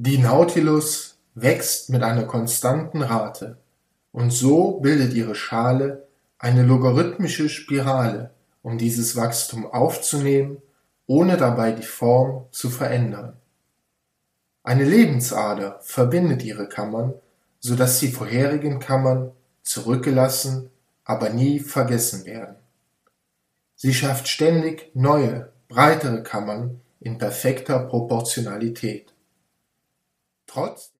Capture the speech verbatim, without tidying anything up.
Die Nautilus wächst mit einer konstanten Rate, und so bildet ihre Schale eine logarithmische Spirale, um dieses Wachstum aufzunehmen, ohne dabei die Form zu verändern. Eine Lebensader verbindet ihre Kammern, so dass die vorherigen Kammern zurückgelassen, aber nie vergessen werden. Sie schafft ständig neue, breitere Kammern in perfekter Proportionalität. Trotz